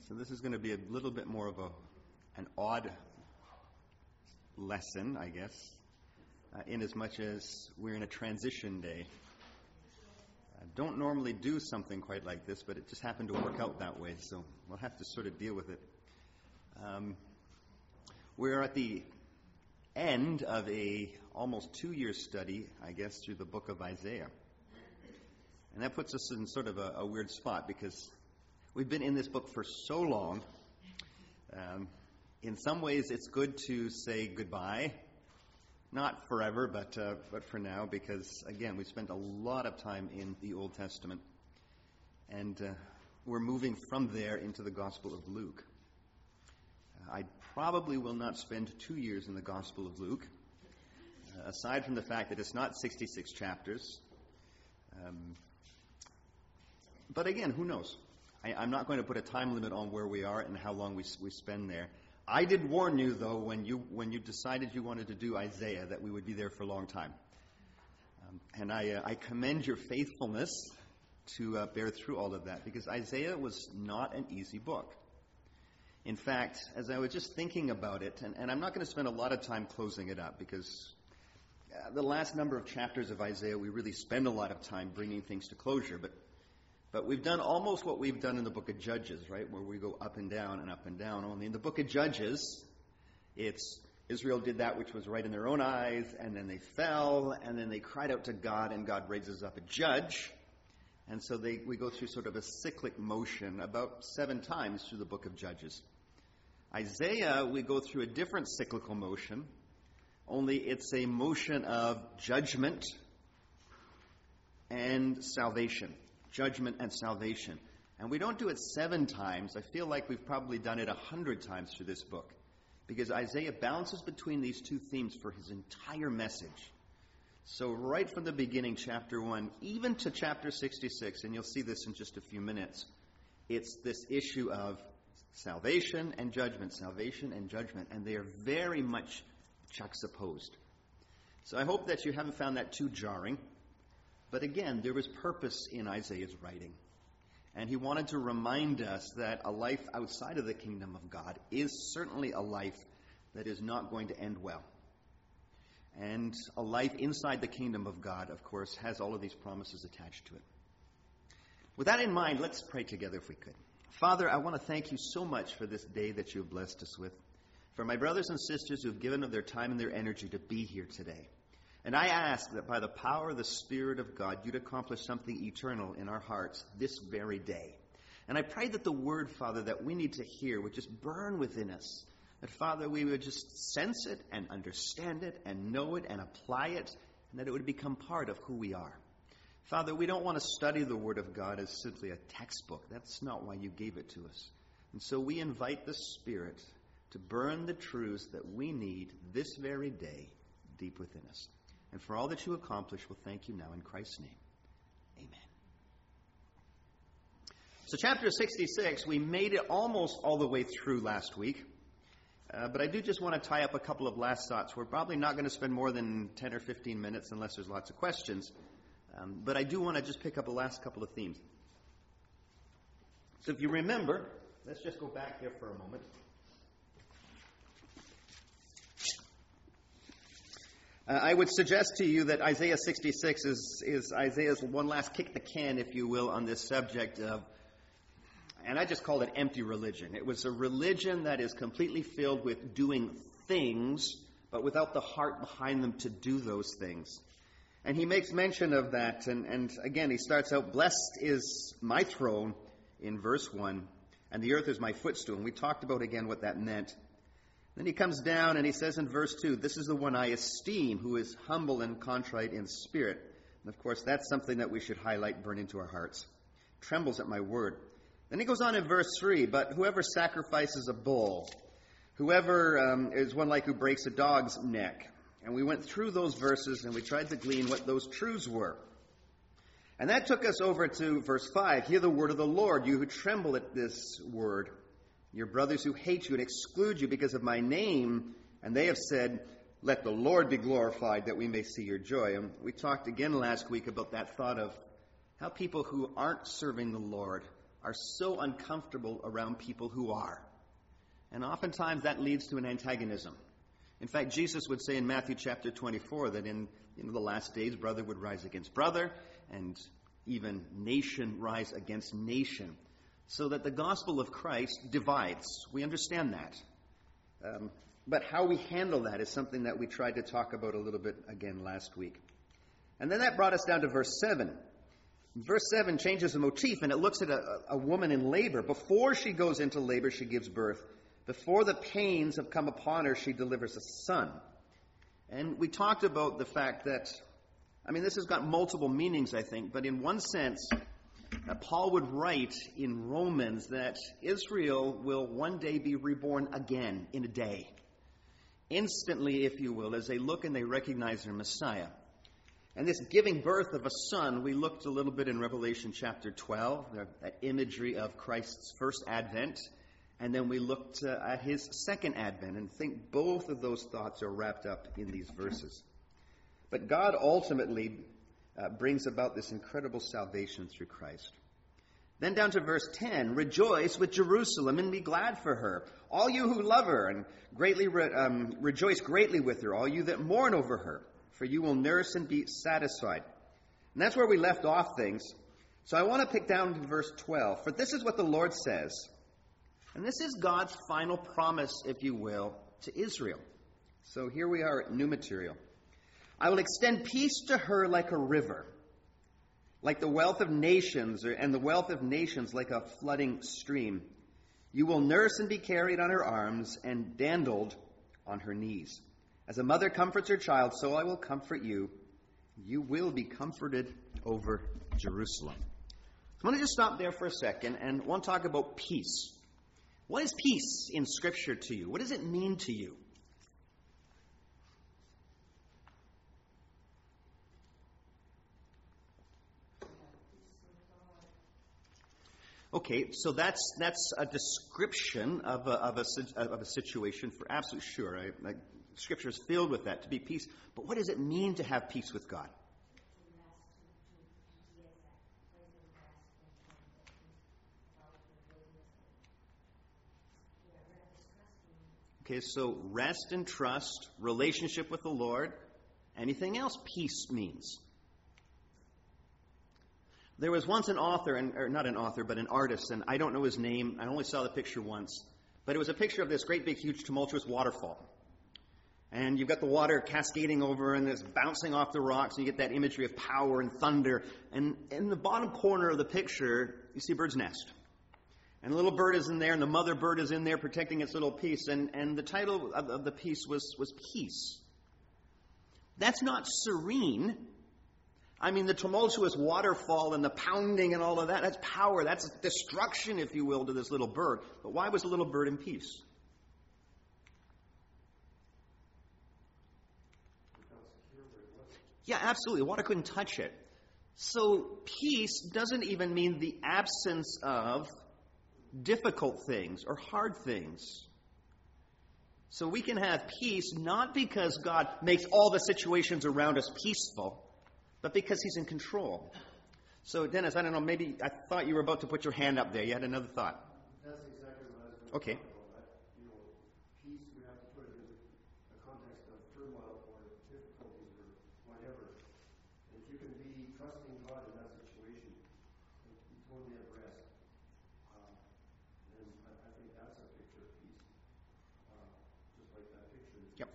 So this is going to be a little bit more of an odd lesson, I guess, in as much as we're in a transition day. I don't normally do something quite like this, but it just happened to work out that way, so we'll have to sort of deal with it. We're at the end of a almost 2-year study, I guess, through the book of Isaiah. And that puts us in sort of a weird spot because we've been in this book for so long. In some ways, it's good to say goodbye. Not forever, but for now, because, again, we spent a lot of time in the Old Testament. And we're moving from there into the Gospel of Luke. I probably will not spend 2 years in the Gospel of Luke, aside from the fact that it's not 66 chapters. But again, who knows? I'm not going to put a time limit on where we are and how long we spend there. I did warn you, though, when you decided you wanted to do Isaiah, that we would be there for a long time. And I commend your faithfulness to bear through all of that, because Isaiah was not an easy book. In fact, as I was just thinking about it, and I'm not going to spend a lot of time closing it up, because the last number of chapters of Isaiah, we really spend a lot of time bringing things to closure, but we've done almost what we've done in the book of Judges, right, where we go up and down and up and down. Only in the book of Judges, it's Israel did that which was right in their own eyes, and then they fell, and then they cried out to God, and God raises up a judge. And so we go through sort of a cyclic motion about 7 times through the book of Judges. Isaiah, we go through a different cyclical motion, only it's a motion of judgment and salvation. Judgment and salvation. And we don't do it 7 times. I feel like we've probably done it 100 times through this book, because Isaiah bounces between these 2 themes for his entire message. So right from the beginning, chapter 1, even to chapter 66, and you'll see this in just a few minutes, it's this issue of salvation and judgment, and they are very much juxtaposed. So I hope that you haven't found that too jarring. But again, there was purpose in Isaiah's writing. And he wanted to remind us that a life outside of the kingdom of God is certainly a life that is not going to end well. And a life inside the kingdom of God, of course, has all of these promises attached to it. With that in mind, let's pray together if we could. Father, I want to thank you so much for this day that you have blessed us with, for my brothers and sisters who have given of their time and their energy to be here today. And I ask that by the power of the Spirit of God, you'd accomplish something eternal in our hearts this very day. And I pray that the word, Father, that we need to hear would just burn within us. That, Father, we would just sense it and understand it and know it and apply it, and that it would become part of who we are. Father, we don't want to study the Word of God as simply a textbook. That's not why you gave it to us. And so we invite the Spirit to burn the truths that we need this very day deep within us. And for all that you accomplish, we'll thank you now in Christ's name. Amen. So chapter 66, we made it almost all the way through last week. But I do just want to tie up a couple of last thoughts. We're probably not going to spend more than 10 or 15 minutes unless there's lots of questions. But I do want to just pick up the last couple of themes. So if you remember, let's just go back here for a moment. I would suggest to you that Isaiah 66 is Isaiah's one last kick the can, if you will, on this subject of, and I just called it empty religion. It was a religion that is completely filled with doing things, but without the heart behind them to do those things. And he makes mention of that, and again, he starts out, blessed is my throne in verse 1, and the earth is my footstool. And we talked about again what that meant. Then he comes down and he says in verse 2, this is the one I esteem, who is humble and contrite in spirit. And of course, that's something that we should highlight, burn into our hearts. Trembles at my word. Then he goes on in verse 3, but whoever sacrifices a bull, whoever is one like who breaks a dog's neck. And we went through those verses and we tried to glean what those truths were. And that took us over to verse 5. Hear the word of the Lord, you who tremble at this word. Your brothers who hate you and exclude you because of my name, and they have said, let the Lord be glorified that we may see your joy. And we talked again last week about that thought of how people who aren't serving the Lord are so uncomfortable around people who are. And oftentimes that leads to an antagonism. In fact, Jesus would say in Matthew chapter 24 that in the last days, brother would rise against brother, and even nation rise against nation, so that the gospel of Christ divides. We understand that. But how we handle that is something that we tried to talk about a little bit again last week. And then that brought us down to verse 7. Verse 7 changes the motif, and it looks at a woman in labor. Before she goes into labor, she gives birth. Before the pains have come upon her, she delivers a son. And we talked about the fact that, this has got multiple meanings, I think, but in one sense, Paul would write in Romans that Israel will one day be reborn again in a day. Instantly, if you will, as they look and they recognize their Messiah. And this giving birth of a son, we looked a little bit in Revelation chapter 12, that imagery of Christ's first advent. And then we looked at his second advent, and think both of those thoughts are wrapped up in these verses. But God ultimately brings about this incredible salvation through Christ. Then down to verse 10, rejoice with Jerusalem and be glad for her, all you who love her, and greatly rejoice greatly with her, all you that mourn over her, for you will nurse and be satisfied. And that's where we left off things. So I want to pick down to verse 12. For this is what the Lord says. And this is God's final promise, if you will, to Israel. So here we are at new material. I will extend peace to her like a river, like the wealth of nations, and the wealth of nations like a flooding stream. You will nurse and be carried on her arms and dandled on her knees. As a mother comforts her child, so I will comfort you. You will be comforted over Jerusalem. I want to just stop there for a second and I want to talk about peace. What is peace in Scripture to you? What does it mean to you? Okay, so that's a description of a situation for absolute sure. Scripture is filled with that, to be peace. But what does it mean to have peace with God? Okay, so rest and trust, relationship with the Lord. Anything else peace means? There was once an author, or not an author, but an artist, and I don't know his name. I only saw the picture once. But it was a picture of this great big, huge, tumultuous waterfall. And you've got the water cascading over and it's bouncing off the rocks, and you get that imagery of power and thunder. And in the bottom corner of the picture, you see a bird's nest. And the little bird is in there, and the mother bird is in there protecting its little piece. And the title of the piece was Peace. That's not serene. The tumultuous waterfall and the pounding and all of that, that's power. That's destruction, if you will, to this little bird. But why was the little bird in peace? Yeah, absolutely. Water couldn't touch it. So peace doesn't even mean the absence of difficult things or hard things. So we can have peace not because God makes all the situations around us peaceful, but because He's in control. So Dennis, I don't know, maybe I thought you were about to put your hand up there. You had another thought. That's exactly what I was going to Okay. talk about. Peace, we have to put it in the context of turmoil or difficulties or whatever. And if you can be trusting God in that situation, and be totally at rest, then I think that's a picture of peace. Just like that picture. Yep.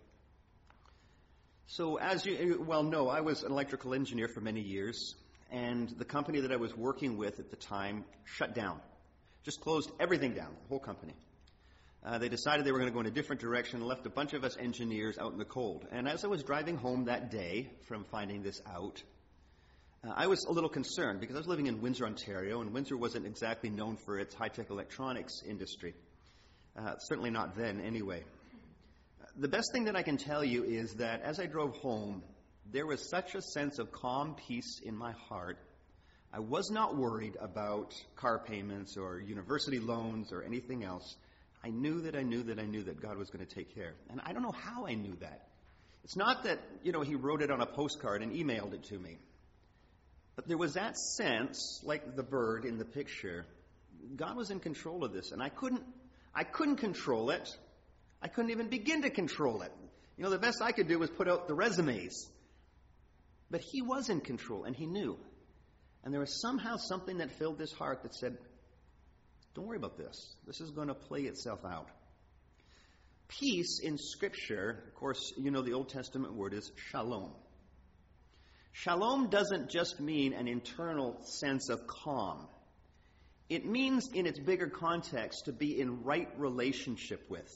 So as you well know, I was an electrical engineer for many years, and the company that I was working with at the time shut down. Just closed everything down, the whole company. They decided they were going to go in a different direction and left a bunch of us engineers out in the cold. And as I was driving home that day from finding this out, I was a little concerned because I was living in Windsor, Ontario, and Windsor wasn't exactly known for its high-tech electronics industry. Certainly not then, anyway. The best thing that I can tell you is that as I drove home, there was such a sense of calm peace in my heart. I was not worried about car payments or university loans or anything else. I knew that God was going to take care. And I don't know how I knew that. It's not that, He wrote it on a postcard and emailed it to me. But there was that sense, like the bird in the picture, God was in control of this, and I couldn't control it. I couldn't even begin to control it. The best I could do was put out the resumes. But he was in control, and he knew. And there was somehow something that filled his heart that said, don't worry about this. This is going to play itself out. Peace in Scripture, of course, the Old Testament word is shalom. Shalom doesn't just mean an internal sense of calm. It means, in its bigger context, to be in right relationship with.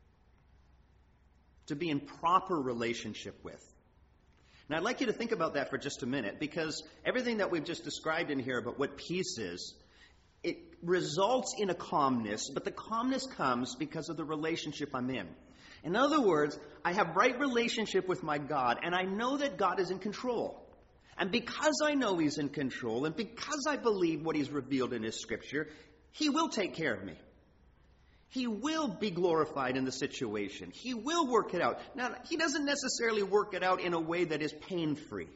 To be in proper relationship with. Now, I'd like you to think about that for just a minute, because everything that we've just described in here about what peace is, it results in a calmness, but the calmness comes because of the relationship I'm in. In other words, I have right relationship with my God, and I know that God is in control. And because I know He's in control, and because I believe what He's revealed in His Scripture, He will take care of me. He will be glorified in the situation. He will work it out. Now, He doesn't necessarily work it out in a way that is pain-free.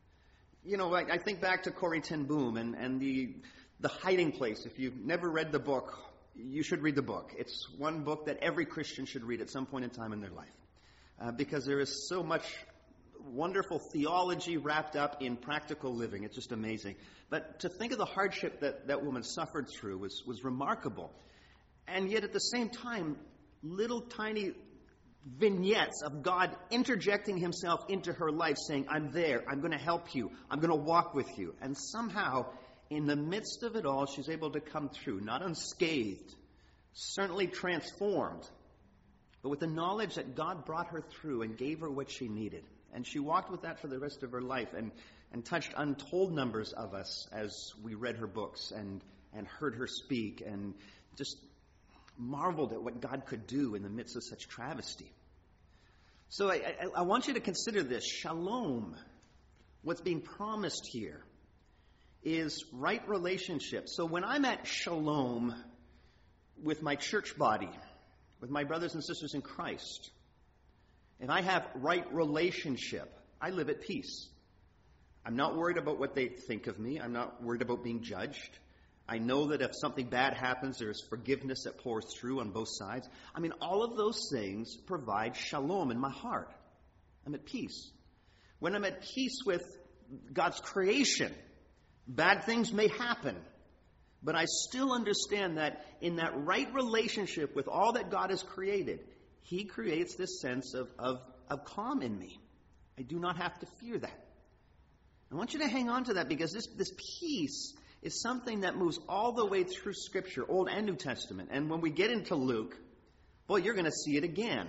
I think back to Corrie ten Boom and the Hiding Place. If you've never read the book, you should read the book. It's one book that every Christian should read at some point in time in their life. Because there is so much wonderful theology wrapped up in practical living. It's just amazing. But to think of the hardship that woman suffered through was remarkable. And yet at the same time, little tiny vignettes of God interjecting Himself into her life, saying, I'm there, I'm going to help you, I'm going to walk with you. And somehow, in the midst of it all, she's able to come through, not unscathed, certainly transformed, but with the knowledge that God brought her through and gave her what she needed. And she walked with that for the rest of her life and touched untold numbers of us as we read her books and heard her speak and just marveled at what God could do in the midst of such travesty. So I want you to consider this. Shalom, what's being promised here, is right relationship. So when I'm at shalom with my church body, with my brothers and sisters in Christ, and I have right relationship, I live at peace. I'm not worried about what they think of me. I'm not worried about being judged. I know that if something bad happens, there's forgiveness that pours through on both sides. All of those things provide shalom in my heart. I'm at peace. When I'm at peace with God's creation, bad things may happen, but I still understand that in that right relationship with all that God has created, He creates this sense of calm in me. I do not have to fear that. I want you to hang on to that, because this peace is something that moves all the way through Scripture, Old and New Testament. And when we get into Luke, boy, you're going to see it again.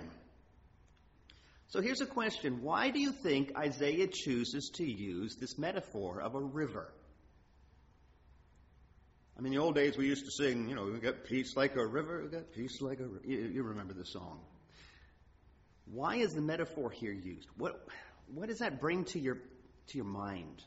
So here's a question. Why do you think Isaiah chooses to use this metaphor of a river? In the old days we used to sing, we got peace like a river, we got peace like a river. You remember the song. Why is the metaphor here used? What does that bring to your mind?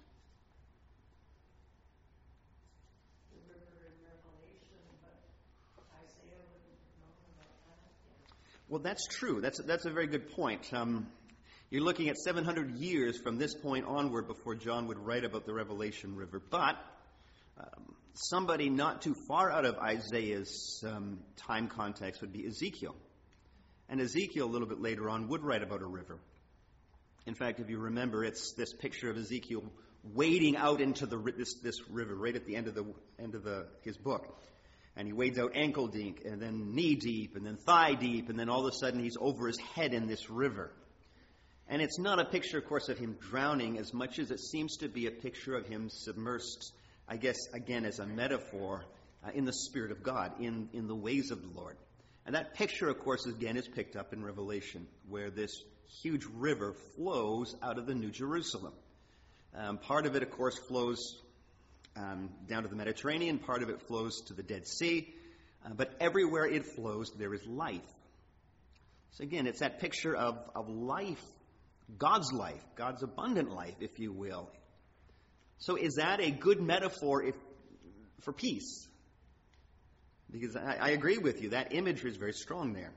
Well, that's true. That's a very good point. You're looking at 700 years from this point onward before John would write about the Revelation River. But somebody not too far out of Isaiah's time context would be Ezekiel. And Ezekiel, a little bit later on, would write about a river. In fact, if you remember, it's this picture of Ezekiel wading out into this river right at the end of his book. And he wades out ankle deep, and then knee deep, and then thigh deep, and then all of a sudden he's over his head in this river. And it's not a picture, of course, of him drowning as much as it seems to be a picture of him submersed, I guess, again, as a metaphor, in the Spirit of God, in the ways of the Lord. And that picture, of course, again, is picked up in Revelation, where this huge river flows out of the New Jerusalem. Part of it, of course, flows down to the Mediterranean. Part of it flows to the Dead Sea. But everywhere it flows, there is life. So again, it's that picture of life, God's abundant life, if you will. So is that a good metaphor for peace? Because I agree with you. That imagery is very strong there.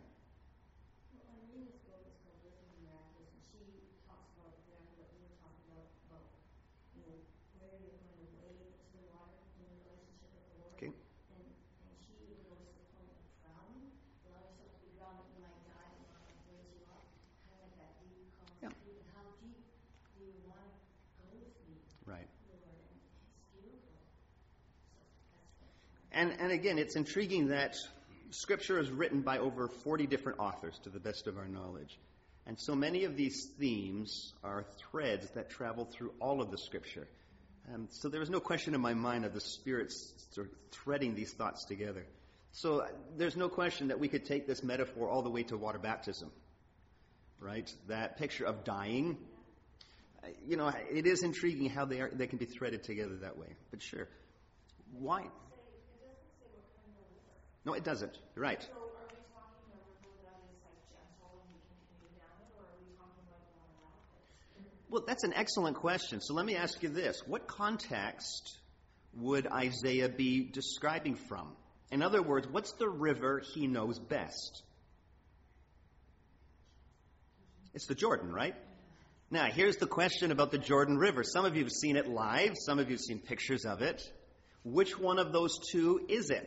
And again, it's intriguing that Scripture is written by over 40 different authors, to the best of our knowledge. And so many of these themes are threads that travel through all of the Scripture. So there is no question in my mind of the Spirit sort of threading these thoughts together. So there's no question that we could take this metaphor all the way to water baptism, right? That picture of dying. It is intriguing how they can be threaded together that way. But sure. Why? It doesn't say what kind of river. No, it doesn't. You're right. So are we talking a river that is like gentle and we can canoe down it, or are we talking like one of rapids? Well, that's an excellent question. So let me ask you this. What context would Isaiah be describing from? In other words, what's the river he knows best? It's the Jordan, right? Now, here's the question about the Jordan River. Some of you have seen it live. Some of you have seen pictures of it. Which one of those two is it?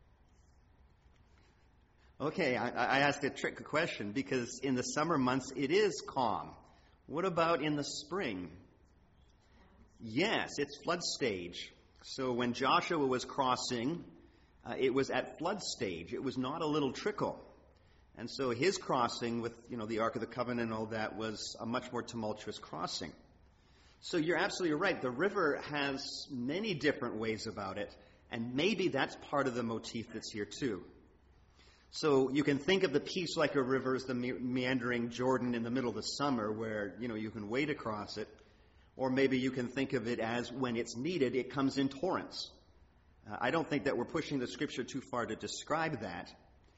Okay, I asked a trick question because in the summer months it is calm. What about in the spring? Yes, it's flood stage. So when Joshua was crossing, it was at flood stage. It was not a little trickle. And so his crossing with, the Ark of the Covenant and all that was a much more tumultuous crossing. So you're absolutely right. The river has many different ways about it, and maybe that's part of the motif that's here too. So you can think of the peace like a river as the meandering Jordan in the middle of the summer where, you can wade across it. Or maybe you can think of it as when it's needed, it comes in torrents. I don't think that we're pushing the Scripture too far to describe that.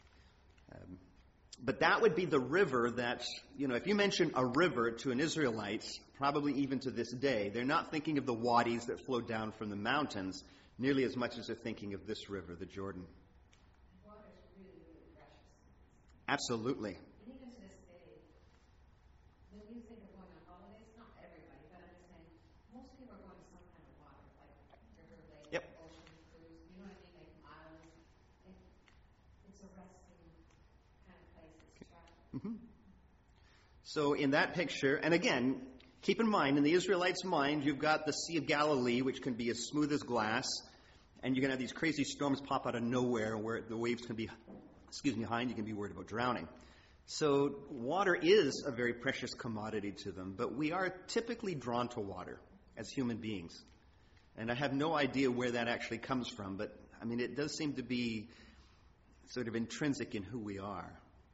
But that would be the river that, if you mention a river to an Israelite, probably even to this day, they're not thinking of the wadis that flow down from the mountains nearly as much as they're thinking of this river, the Jordan. Water is really, really precious. Absolutely. And even to this day, when you think of going on holidays, not everybody, but I'm just saying, most people are going to some kind of water, like river, lake, Yep. ocean, cruise, you know what I mean, like islands. It's a resting kind of place. It's travel. So in that picture, and again, keep in mind, in the Israelites' mind, you've got the Sea of Galilee, which can be as smooth as glass, and you can have these crazy storms pop out of nowhere where the waves can be, high, and you can be worried about drowning. So water is a very precious commodity to them, but we are typically drawn to water as human beings. And I have no idea where that actually comes from, but it does seem to be sort of intrinsic in who we are.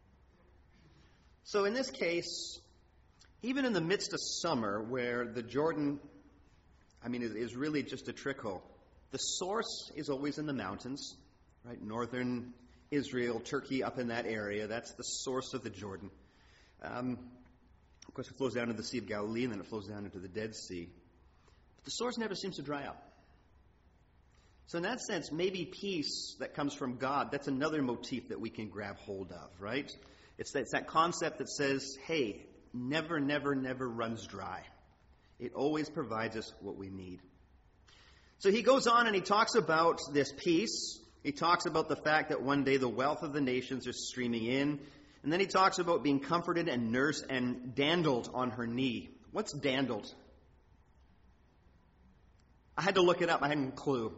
So in this case, even in the midst of summer, where the Jordan, is really just a trickle, the source is always in the mountains, right? Northern Israel, Turkey, up in that area. That's the source of the Jordan. Of course, it flows down to the Sea of Galilee, and then it flows down into the Dead Sea. But the source never seems to dry up. So in that sense, maybe peace that comes from God, that's another motif that we can grab hold of, right? It's that concept that says, hey, never, never, never runs dry. It always provides us what we need. So he goes on and he talks about this peace. He talks about the fact that one day the wealth of the nations are streaming in. And then he talks about being comforted and nursed and dandled on her knee. What's dandled? I had to look it up. I hadn't a clue.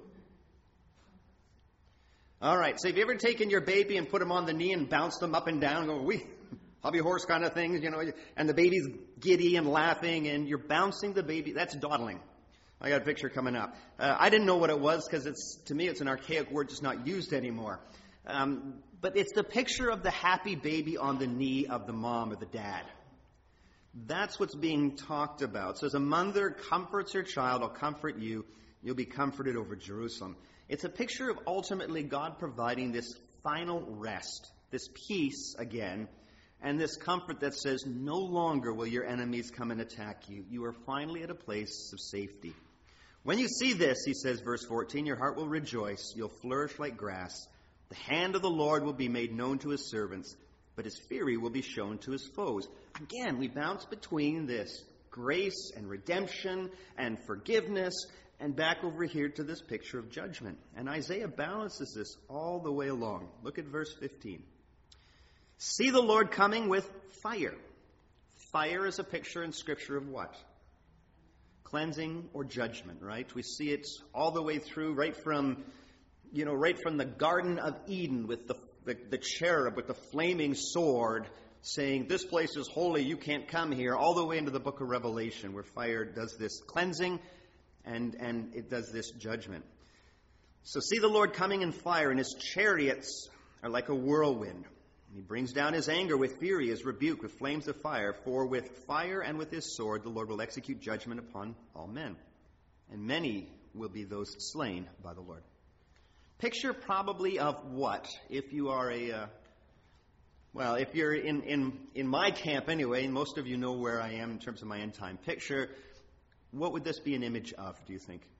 All right, so have you ever taken your baby and put him on the knee and bounced them up and down and go, wee, hobby horse kind of things, and the baby's giddy and laughing and you're bouncing the baby? That's dawdling. I got a picture coming up. I didn't know what it was because to me it's an archaic word just not used anymore. But it's the picture of the happy baby on the knee of the mom or the dad. That's what's being talked about. So as a mother comforts her child, I'll comfort you. You'll be comforted over Jerusalem. It's a picture of ultimately God providing this final rest, this peace again, and this comfort that says no longer will your enemies come and attack you. You are finally at a place of safety. When you see this, he says, verse 14, your heart will rejoice. You'll flourish like grass. The hand of the Lord will be made known to his servants, but his fury will be shown to his foes. Again, we bounce between this grace and redemption and forgiveness and back over here to this picture of judgment. And Isaiah balances this all the way along. Look at verse 15. See the Lord coming with fire. Fire is a picture in Scripture of what? Cleansing or judgment, right? We see it all the way through, right from right from the Garden of Eden with the cherub with the flaming sword saying, this place is holy, you can't come here, all the way into the book of Revelation, where fire does this cleansing and it does this judgment. So see the Lord coming in fire, and his chariots are like a whirlwind. He brings down his anger with fury, his rebuke with flames of fire. For with fire and with his sword the Lord will execute judgment upon all men. And many will be those slain by the Lord. Picture probably of what? If you are if you're in my camp anyway, and most of you know where I am in terms of my end time picture, what would this be an image of, do you think?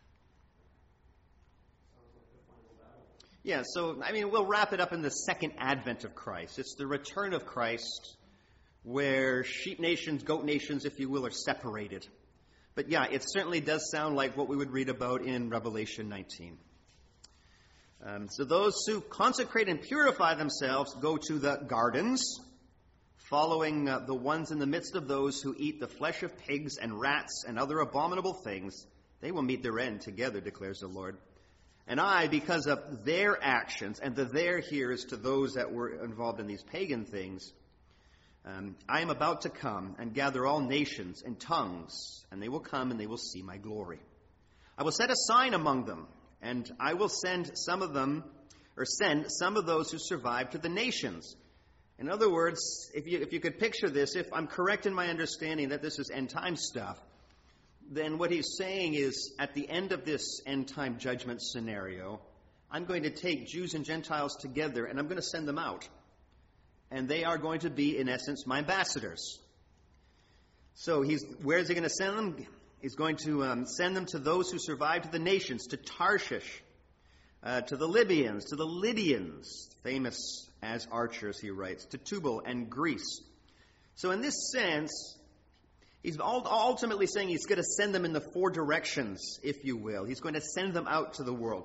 Yeah, so, we'll wrap it up in the second advent of Christ. It's the return of Christ where sheep nations, goat nations, if you will, are separated. But yeah, it certainly does sound like what we would read about in Revelation 19. So those who consecrate and purify themselves go to the gardens, following the ones in the midst of those who eat the flesh of pigs and rats and other abominable things. They will meet their end together, declares the Lord. And I, because of their actions, and the there here is to those that were involved in these pagan things, I am about to come and gather all nations and tongues, and they will come and they will see my glory. I will set a sign among them, and I will send some of those who survive to the nations. In other words, if you could picture this, if I'm correct in my understanding that this is end time stuff, then what he's saying is, at the end of this end-time judgment scenario, I'm going to take Jews and Gentiles together, and I'm going to send them out. And they are going to be, in essence, my ambassadors. So where is he going to send them? He's going to send them to those who survive to the nations, to Tarshish, to the Libyans, to the Lydians, famous as archers, he writes, to Tubal and Greece. So in this sense, he's ultimately saying he's going to send them in the four directions, if you will. He's going to send them out to the world.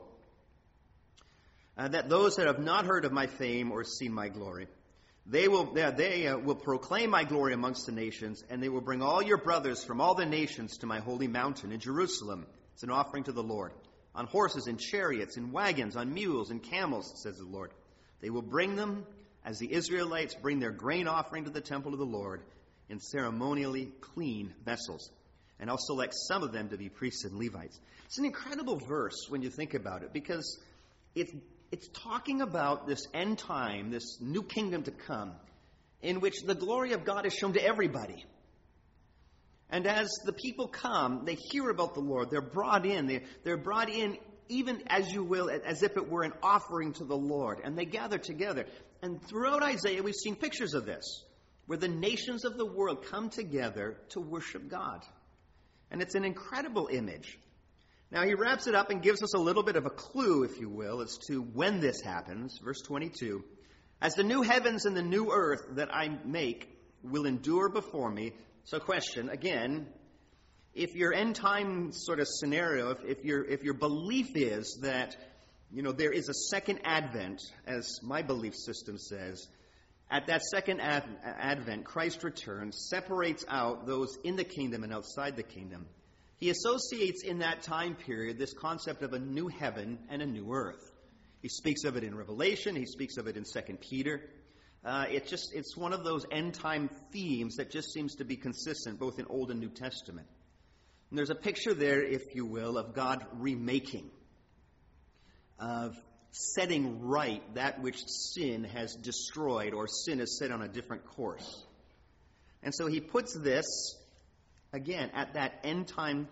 That those that have not heard of my fame or seen my glory, they will proclaim my glory amongst the nations, and they will bring all your brothers from all the nations to my holy mountain in Jerusalem. It's an offering to the Lord. On horses and chariots and wagons, on mules and camels, says the Lord. They will bring them as the Israelites bring their grain offering to the temple of the Lord, in ceremonially clean vessels. And I'll select some of them to be priests and Levites. It's an incredible verse when you think about it, because it's talking about this end time, this new kingdom to come, in which the glory of God is shown to everybody. And as the people come, they hear about the Lord. They're brought in. They're brought in, even as you will, as if it were an offering to the Lord. And they gather together. And throughout Isaiah, we've seen pictures of this, where the nations of the world come together to worship God. And it's an incredible image. Now, he wraps it up and gives us a little bit of a clue, if you will, as to when this happens. Verse 22, as the new heavens and the new earth that I make will endure before me. So question, again, if your end time sort of scenario, if your belief is that, there is a second advent, as my belief system says, at that second advent, Christ returns, separates out those in the kingdom and outside the kingdom. He associates in that time period this concept of a new heaven and a new earth. He speaks of it in Revelation. He speaks of it in 2 Peter. It's one of those end time themes that just seems to be consistent both in Old and New Testament. And there's a picture there, if you will, of God remaking, of setting right that which sin has destroyed, or sin has set on a different course. And so he puts this, again, at that end time.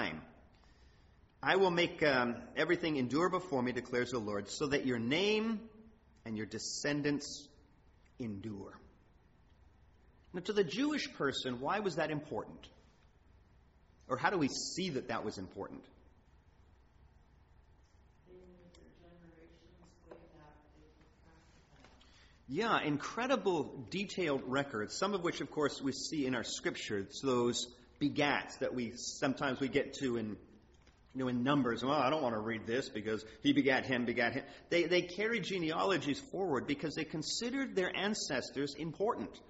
I will make everything endure before me, declares the Lord, so that your name and your descendants endure. Now, to the Jewish person, why was that important? Or how do we see that that was important? Yeah, incredible detailed records, some of which, of course, we see in our scriptures, those begats that we get to in Numbers. Well, I don't want to read this because he begat him. They carry genealogies forward because they considered their ancestors important.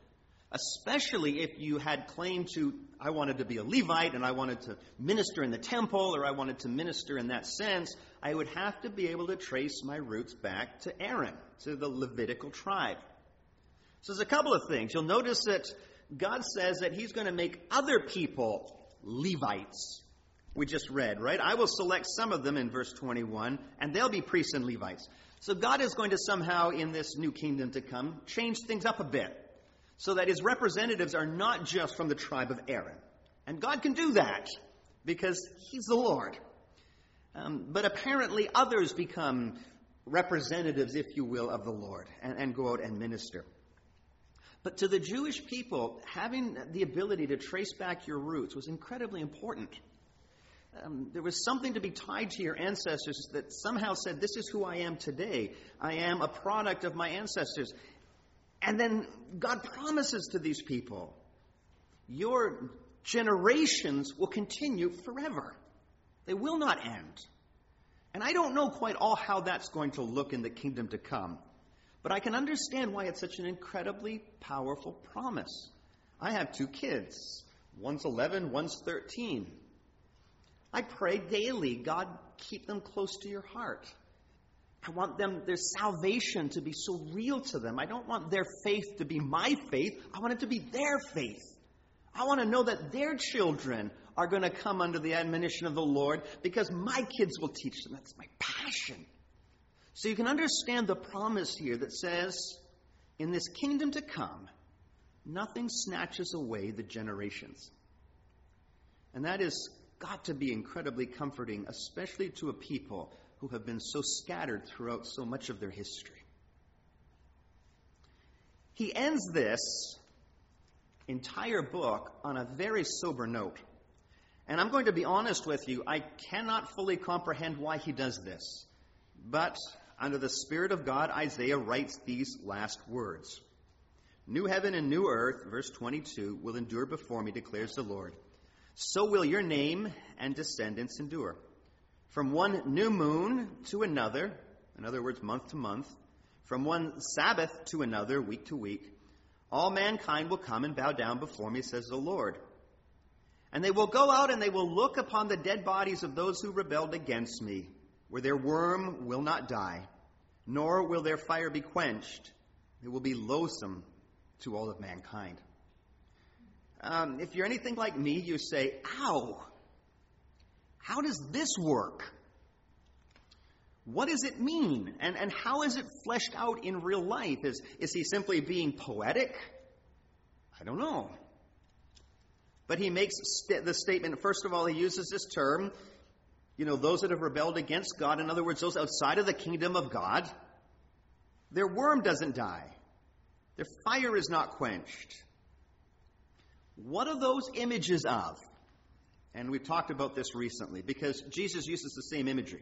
especially if you had claim to, I wanted to be a Levite and I wanted to minister in the temple, or I wanted to minister in that sense, I would have to be able to trace my roots back to Aaron, to the Levitical tribe. So there's a couple of things. You'll notice that God says that he's going to make other people Levites. We just read, right? I will select some of them in verse 21, and they'll be priests and Levites. So God is going to somehow, in this new kingdom to come, change things up a bit, so that his representatives are not just from the tribe of Aaron. And God can do that, because he's the Lord. But apparently others become representatives, if you will, of the Lord, and go out and minister. But to the Jewish people, having the ability to trace back your roots was incredibly important. There was something to be tied to your ancestors that somehow said, this is who I am today. I am a product of my ancestors. And then God promises to these people, your generations will continue forever. They will not end. And I don't know quite all how that's going to look in the kingdom to come. But I can understand why it's such an incredibly powerful promise. I have 2 kids. One's 11, one's 13. I pray daily, God, keep them close to your heart. I want their salvation to be so real to them. I don't want their faith to be my faith. I want it to be their faith. I want to know that their children are going to come under the admonition of the Lord, because my kids will teach them. That's my passion. So you can understand the promise here that says, in this kingdom to come, nothing snatches away the generations. And that is got to be incredibly comforting, especially to a people who have been so scattered throughout so much of their history. He ends this entire book on a very sober note. And I'm going to be honest with you, I cannot fully comprehend why he does this. But under the Spirit of God, Isaiah writes these last words. New heaven and new earth, verse 22, will endure before me, declares the Lord. So will your name and descendants endure. From one new moon to another, in other words, month to month, from one Sabbath to another, week to week, all mankind will come and bow down before me, says the Lord. And they will go out and they will look upon the dead bodies of those who rebelled against me, where their worm will not die, nor will their fire be quenched. It will be loathsome to all of mankind. If you're anything like me, you say, ow, how does this work? What does it mean? And how is it fleshed out in real life? Is he simply being poetic? I don't know. But he makes the statement, first of all, he uses this term, those that have rebelled against God, in other words, those outside of the kingdom of God, their worm doesn't die. Their fire is not quenched. What are those images of? And we've talked about this recently, because Jesus uses the same imagery.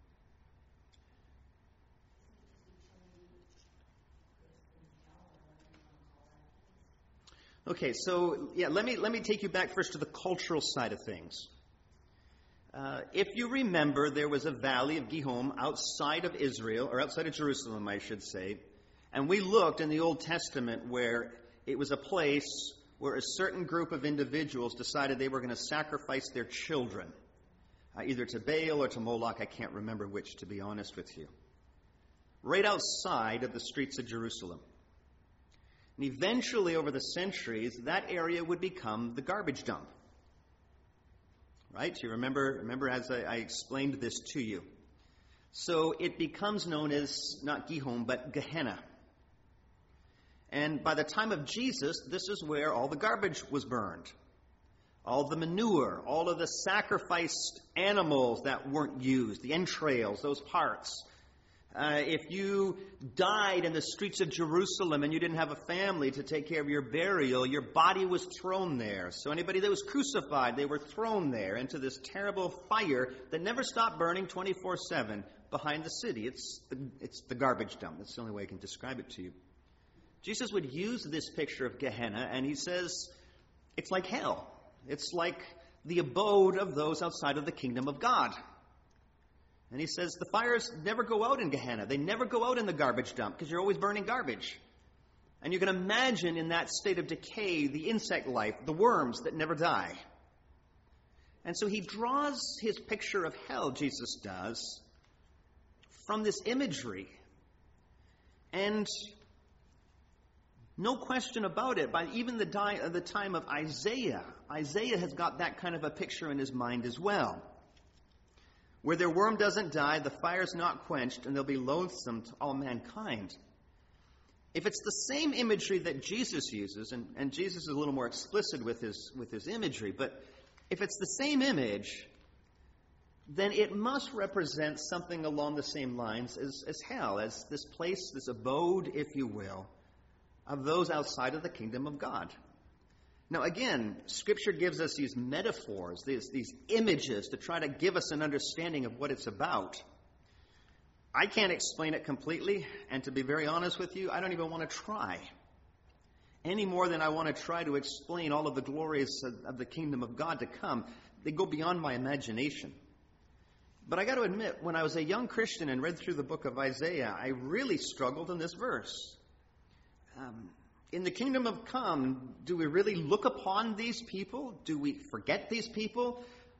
Okay, so let me take you back first to the cultural side of things. If you remember, there was a valley of Gihon outside of Israel, or outside of Jerusalem, I should say. And we looked in the Old Testament where it was a place where a certain group of individuals decided they were going to sacrifice their children, either to Baal or to Moloch. I can't remember which, to be honest with you. Right outside of the streets of Jerusalem. And eventually, over the centuries, that area would become the garbage dump. Right? You remember as I explained this to you. So it becomes known as not Gihon, but Gehenna. And by the time of Jesus, this is where all the garbage was burned. All the manure, all of the sacrificed animals that weren't used, the entrails, those parts. If you died in the streets of Jerusalem and you didn't have a family to take care of your burial, your body was thrown there. So anybody that was crucified, they were thrown there into this terrible fire that never stopped burning 24/7 behind the city. It's the garbage dump. That's the only way I can describe it to you. Jesus would use this picture of Gehenna, and he says it's like hell. It's like the abode of those outside of the kingdom of God. And he says the fires never go out in Gehenna. They never go out in the garbage dump because you're always burning garbage. And you can imagine in that state of decay the insect life, the worms that never die. And so he draws his picture of hell, Jesus does, from this imagery. And no question about it, by even the time of Isaiah, Isaiah has got that kind of a picture in his mind as well. Where their worm doesn't die, the fire's not quenched, and they'll be loathsome to all mankind. If it's the same imagery that Jesus uses, and Jesus is a little more explicit with his imagery, but if it's the same image, then it must represent something along the same lines as hell, as this place, this abode, if you will, of those outside of the kingdom of God. Now again, Scripture gives us these metaphors, these images to try to give us an understanding of what it's about. I can't explain it completely, and to be very honest with you, I don't even want to try. Any more than I want to try to explain all of the glories of the kingdom of God to come. They go beyond my imagination. But I got to admit, when I was a young Christian and read through the book of Isaiah, I really struggled in this verse. In the kingdom of come, do we really look upon these people? Do we forget these people?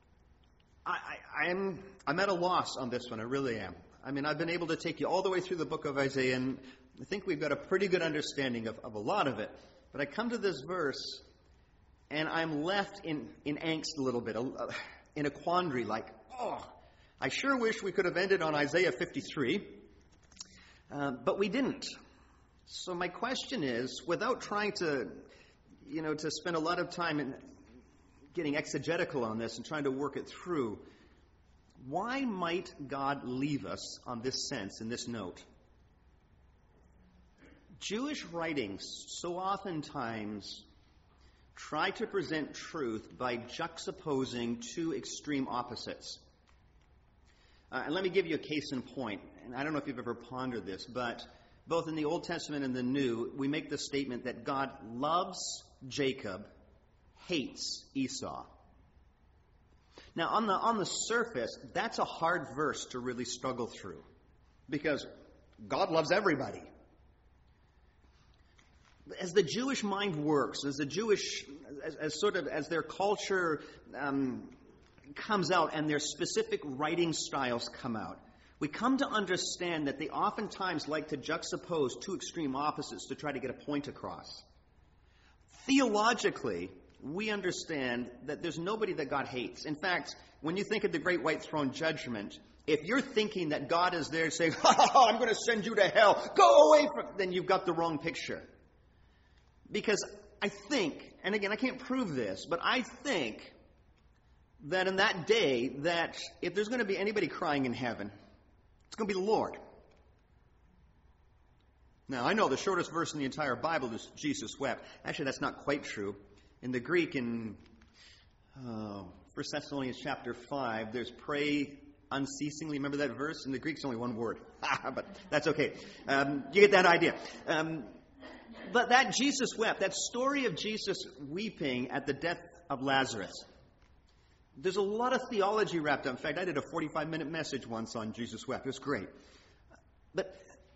I'm at a loss on this one. I really am. I mean, I've been able to take you all the way through the book of Isaiah, and I think we've got a pretty good understanding of a lot of it. But I come to this verse, and I'm left in angst a little bit, in a quandary, like, I sure wish we could have ended on Isaiah 53, but we didn't. So my question is, without trying to spend a lot of time in getting exegetical on this and trying to work it through, why might God leave us on this sense, in this note? Jewish writings so oftentimes try to present truth by juxtaposing two extreme opposites. And let me give you a case in point. And I don't know if you've ever pondered this, but both in the Old Testament and the New, we make the statement that God loves Jacob, hates Esau. Now, on the surface, that's a hard verse to really struggle through, because God loves everybody. As the Jewish mind works, as their culture comes out and their specific writing styles come out, we come to understand that they oftentimes like to juxtapose two extreme opposites to try to get a point across. Theologically, we understand that there's nobody that God hates. In fact, when you think of the Great White Throne Judgment, if you're thinking that God is there saying, I'm going to send you to hell, go away from, then you've got the wrong picture. Because I think, and again, I can't prove this, but I think that in that day, that if there's going to be anybody crying in heaven, it's going to be the Lord. Now, I know the shortest verse in the entire Bible is Jesus wept. Actually, that's not quite true. In the Greek, in 1 Thessalonians chapter 5, there's pray unceasingly. Remember that verse? In the Greek, it's only one word. But that's okay. You get that idea. But that Jesus wept, that story of Jesus weeping at the death of Lazarus, there's a lot of theology wrapped up. In fact, I did a 45-minute message once on Jesus wept. It was great. But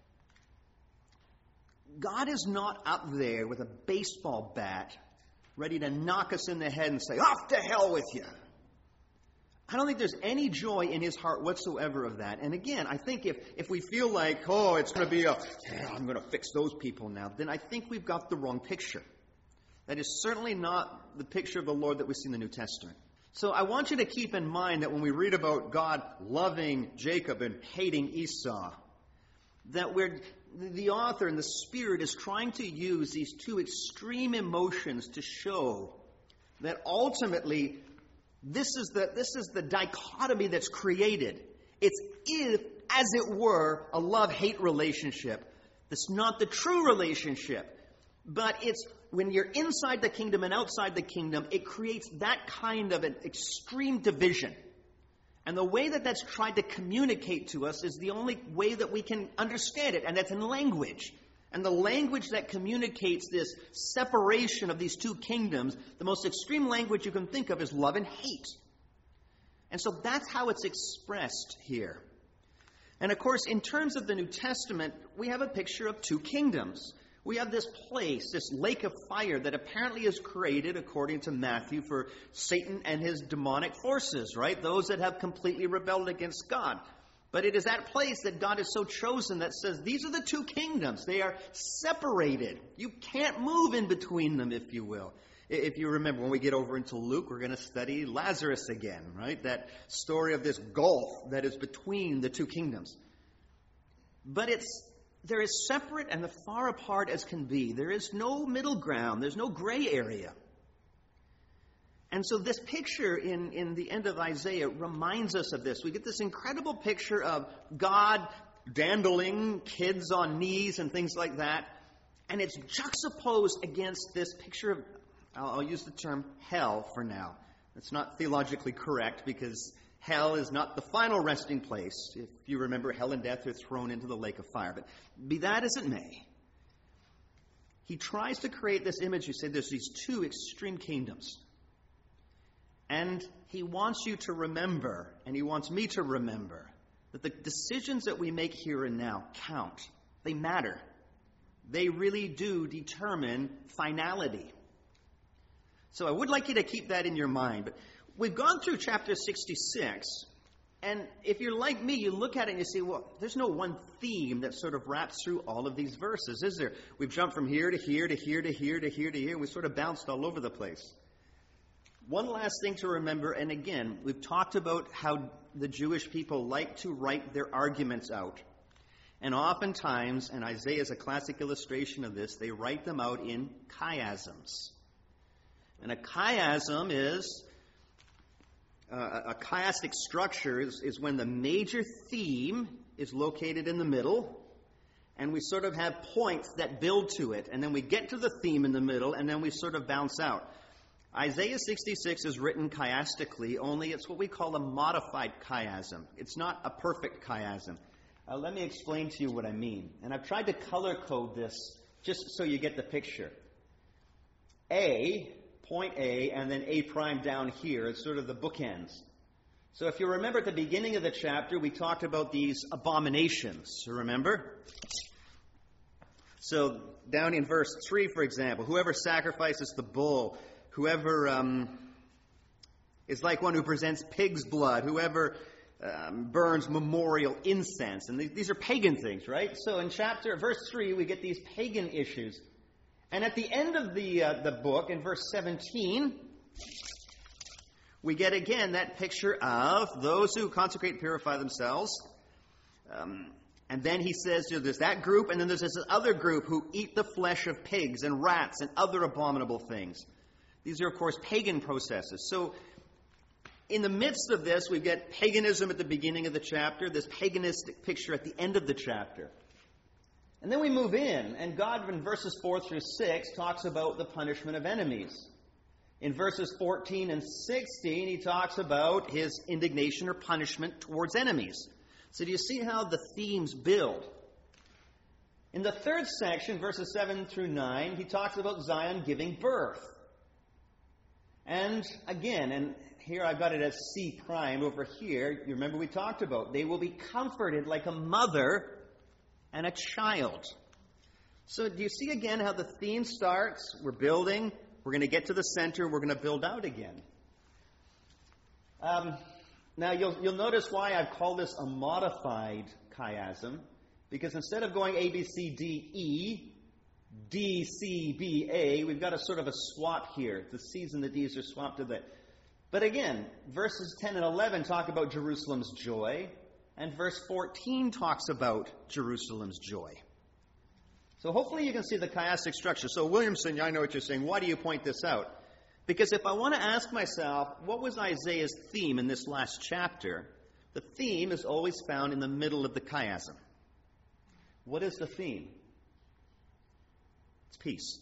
God is not up there with a baseball bat ready to knock us in the head and say, off to hell with you. I don't think there's any joy in his heart whatsoever of that. And again, I think if we feel like, it's going to be I'm going to fix those people now, then I think we've got the wrong picture. That is certainly not the picture of the Lord that we see in the New Testament. So I want you to keep in mind that when we read about God loving Jacob and hating Esau, that the author and the Spirit is trying to use these two extreme emotions to show that ultimately this is the dichotomy that's created. It's, as it were, a love-hate relationship. That's not the true relationship. But it's when you're inside the kingdom and outside the kingdom, it creates that kind of an extreme division. And the way that that's tried to communicate to us is the only way that we can understand it, and that's in language. And the language that communicates this separation of these two kingdoms, the most extreme language you can think of is love and hate. And so that's how it's expressed here. And of course, in terms of the New Testament, we have a picture of two kingdoms. We have this place, this lake of fire that apparently is created, according to Matthew, for Satan and his demonic forces, right? Those that have completely rebelled against God. But it is that place that God has so chosen that says these are the two kingdoms. They are separated. You can't move in between them, if you will. If you remember, when we get over into Luke, we're going to study Lazarus again, right? That story of this gulf that is between the two kingdoms. But they're as separate and as far apart as can be. There is no middle ground. There's no gray area. And so this picture in the end of Isaiah reminds us of this. We get this incredible picture of God dandling kids on knees and things like that. And it's juxtaposed against this picture of, I'll use the term hell for now. It's not theologically correct because hell is not the final resting place. If you remember, hell and death are thrown into the lake of fire. But be that as it may, he tries to create this image. You say there's these two extreme kingdoms. And he wants you to remember, and he wants me to remember, that the decisions that we make here and now count. They matter. They really do determine finality. So I would like you to keep that in your mind. But we've gone through chapter 66, and if you're like me, you look at it and you say, well, there's no one theme that sort of wraps through all of these verses, is there? We've jumped from here to here to here to here to here to here, and we sort of bounced all over the place. One last thing to remember, and again, we've talked about how the Jewish people like to write their arguments out. And oftentimes, and Isaiah is a classic illustration of this, they write them out in chiasms. And a chiasm is, a chiastic structure is when the major theme is located in the middle, and we sort of have points that build to it, and then we get to the theme in the middle, and then we sort of bounce out. Isaiah 66 is written chiastically, only it's what we call a modified chiasm. It's not a perfect chiasm. Let me explain to you what I mean. And I've tried to color code this just so you get the picture. Point A, and then A prime down here is sort of the bookends. So if you remember at the beginning of the chapter, we talked about these abominations. Remember? So down in verse 3, for example, whoever sacrifices the bull, whoever is like one who presents pig's blood, whoever burns memorial incense. And these are pagan things, right? So in verse 3, we get these pagan issues. And at the end of the book, in verse 17, we get again that picture of those who consecrate and purify themselves. And then he says, there's that group, and then there's this other group who eat the flesh of pigs and rats and other abominable things. These are, of course, pagan processes. So in the midst of this, we get paganism at the beginning of the chapter, this paganistic picture at the end of the chapter. And then we move in, and God, in verses 4 through 6, talks about the punishment of enemies. In verses 14 and 16, he talks about his indignation or punishment towards enemies. So do you see how the themes build? In the third section, verses 7 through 9, he talks about Zion giving birth. And again, and here I've got it as C prime over here, you remember we talked about, they will be comforted like a mother and a child. So do you see again how the theme starts? We're building, we're going to get to the center, we're going to build out again. Now you'll notice why I've called this a modified chiasm, because instead of going A, B, C, D, E, D, C, B, A, we've got a sort of a swap here. The C's and the D's are swapped to the... But again, verses 10 and 11 talk about Jerusalem's joy, and verse 14 talks about Jerusalem's joy. So hopefully you can see the chiastic structure. So Williamson, I know what you're saying. Why do you point this out? Because if I want to ask myself, what was Isaiah's theme in this last chapter? The theme is always found in the middle of the chiasm. What is the theme? It's peace.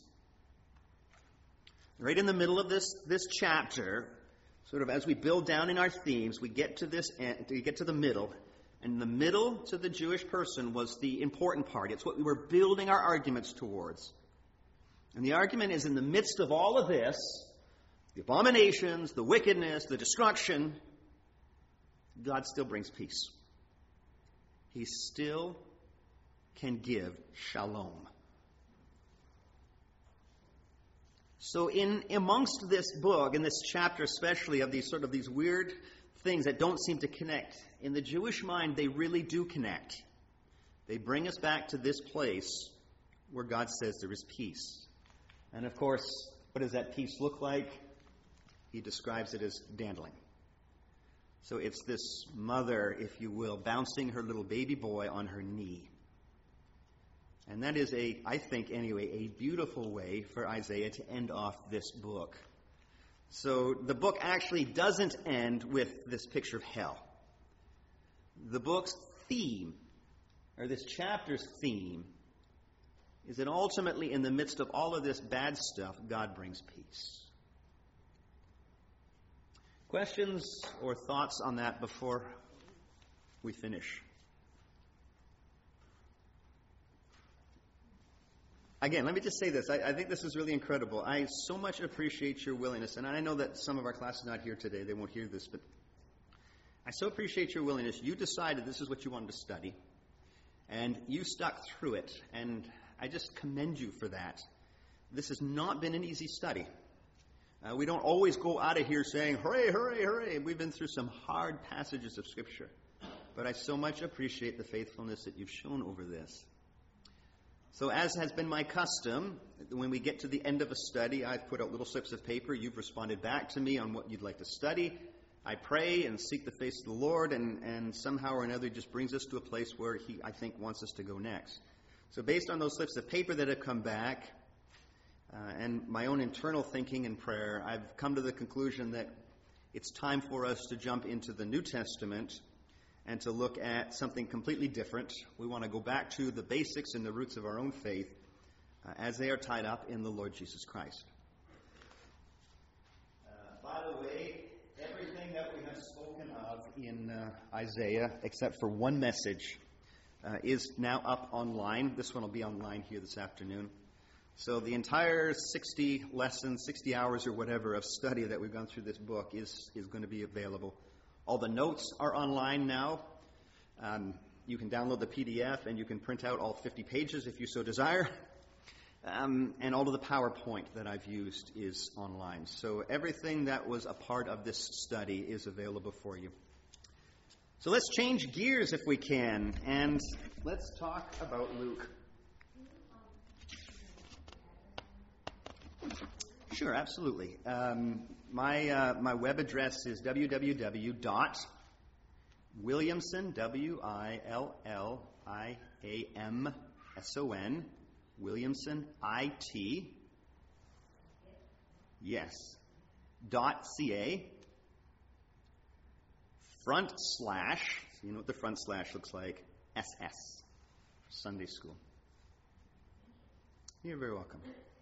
Right in the middle of this chapter, sort of as we build down in our themes, we get to this end, we get to the middle. And the middle to the Jewish person was the important part. It's what we were building our arguments towards. And the argument is in the midst of all of this, the abominations, the wickedness, the destruction, God still brings peace. He still can give shalom. So in amongst this book, in this chapter especially, of these weird things that don't seem to connect, in the Jewish mind, they really do connect. They bring us back to this place where God says there is peace. And of course, what does that peace look like? He describes it as dandling. So it's this mother, if you will, bouncing her little baby boy on her knee. And that is I think anyway, a beautiful way for Isaiah to end off this book. So the book actually doesn't end with this picture of hell. The book's theme, or this chapter's theme, is that ultimately in the midst of all of this bad stuff, God brings peace. Questions or thoughts on that before we finish? Again, let me just say this. I think this is really incredible. I so much appreciate your willingness, and I know that some of our class is not here today. They won't hear this, but I so appreciate your willingness. You decided this is what you wanted to study, and you stuck through it, and I just commend you for that. This has not been an easy study. We don't always go out of here saying, hooray, hooray, hooray. We've been through some hard passages of Scripture, but I so much appreciate the faithfulness that you've shown over this. So as has been my custom, when we get to the end of a study, I've put out little slips of paper. You've responded back to me on what you'd like to study. I pray and seek the face of the Lord, and somehow or another just brings us to a place where He, I think, wants us to go next. So based on those slips of paper that have come back, and my own internal thinking and prayer, I've come to the conclusion that it's time for us to jump into the New Testament and to look at something completely different. We want to go back to the basics and the roots of our own faith as they are tied up in the Lord Jesus Christ. By the way, everything that we have spoken of in Isaiah, except for one message, is now up online. This one will be online here this afternoon. So the entire 60 lessons, 60 hours or whatever of study that we've gone through this book is going to be available. All the notes are online now. You can download the PDF and you can print out all 50 pages if you so desire. And all of the PowerPoint that I've used is online. So everything that was a part of this study is available for you. So let's change gears if we can, and let's talk about Luke. Sure, absolutely. My web address is www.williamson, WILLIAMSON, Williamson, IT, yes, .ca, / so you know what the front slash looks like, SS, Sunday School. You're very welcome.